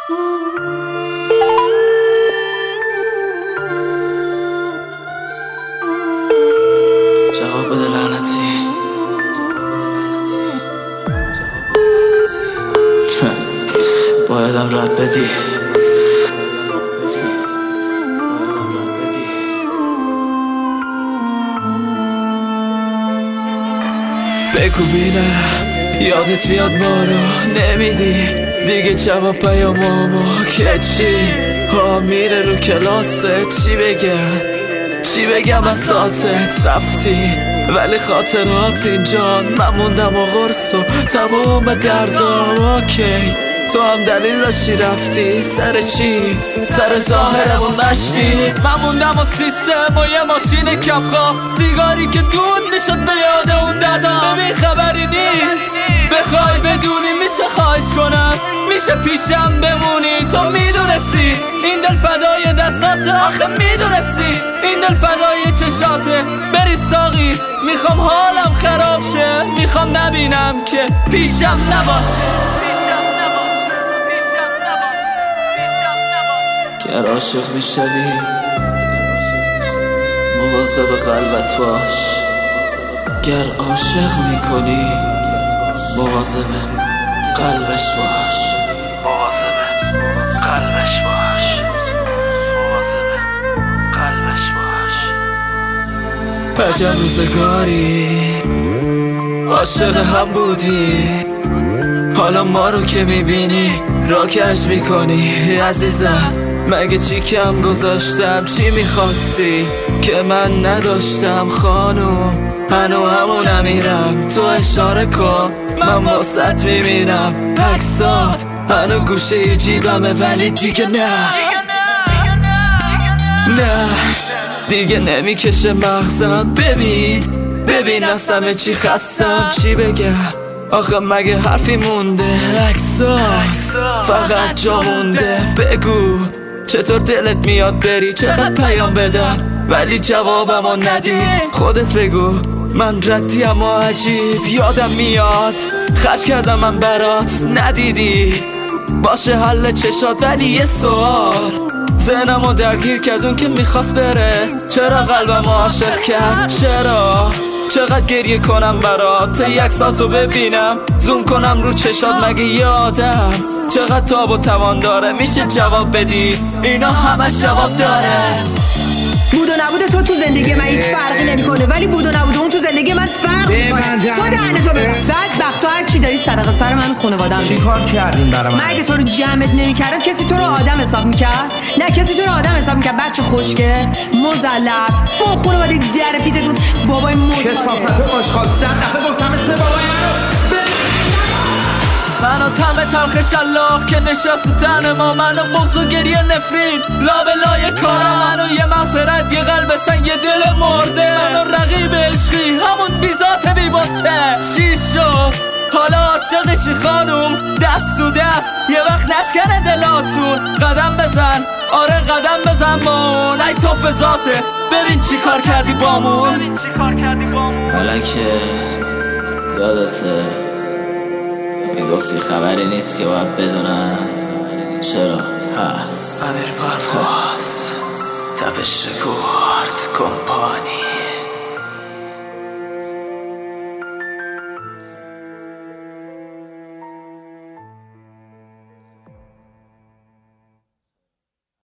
جواب بده لعنتی. بایدم رد بدی. بگو بینم یادت میاد ما رو نمیدی دیگه جواب پیامامو که چی ها میره رو کلاست چی بگم از ساعتت رفتی ولی خاطرات اینجا من موندم و غرص و تمام دردا اوکی تو هم دلیل داشتی رفتی سر چی؟ سر ظاهرم و مشتی من موندم و سیستم و یه ماشین کفخا سیگاری که دود میشد به یاد اون ددا ببین خبری نیست بخوای بدونی میشه خواهش کنم میشه پیشم بمونی تو میدونستی این دل فدای دستاته آخه میدونستی این دل فدای چشاته بری ساقی میخوام حالم خراب شه میخوام نبینم که پیشم نباشه گر عاشق میشوی مواظب قلبت باش گر عاشق میکنی مواظب قلبش باش مواظب قلبش باش مواظب قلبش باش عجب روزگاری عاشق هم بودی حالا ما رو که میبینی را کش میکنی عزیزم مگه چی کم گذاشتم چی میخواستی که من نداشتم خانوم هنو همون میرم تو اشاره کن من واسط میبینم عکسات هنو گوشه جیبمه ولی دیگه نه دیگه نمیکشه مغزم ببین از همه چی خستم چی بگم آخه مگه حرفی مونده عکسات فقط جا مونده بگو چطور دلت میاد بری چقدر پیام بدم ولی جوابمو ندی خودت بگو من ردی اما عجیب یادم میاد خرج کردم من برات ندیدی باشه حل چشات ولی یه سوال ذهنمو درگیر کرد اون که میخواست بره چرا قلبمو عاشق کرد چرا چقدر گریه کنم برات یک ساعتو ببینم زوم کنم رو چشات مگه یادم چقدر تاب و توان داره میشه جواب بدی اینا همش جواب داره بود و نبود تو زندگی من هیچ فرقی نمیکنه ولی بود و نبود اون تو زندگی من فرق میکنه تو دهنتو ببند بدبخت تو هر چی داری صدقه سر من خانواده‌ام چی کار کردین برای من اگه تو رو جمعت نمیکردم کسی تو رو آدم حساب میکرد نه کسی تو رو آدم حساب میکرد بچه خوشگه مزلف با خانواده در پیتتون بابای معتاده کثافت آشغال 100 دفعه گفتم اسم بابای منو تم تلخ شلاق که نشست تن ما منو بغض و گریه نفرین لابلای کارم منو یه مغزرت یه قلب سنگ یه دل مرده منو رقیب عشقی همون بیزات بیباته چی شد حالا عاشقشی خانوم دست تو دست یه وقت نشکنه دلاتون قدم بزن آره قدم بزن با اون ای توف ذاته ببین چی کار کردی بامون حالا که یادته میگفتی خبری نیست که باید بدونم چرا هست امیر پرواز تپش رکورد کمپانی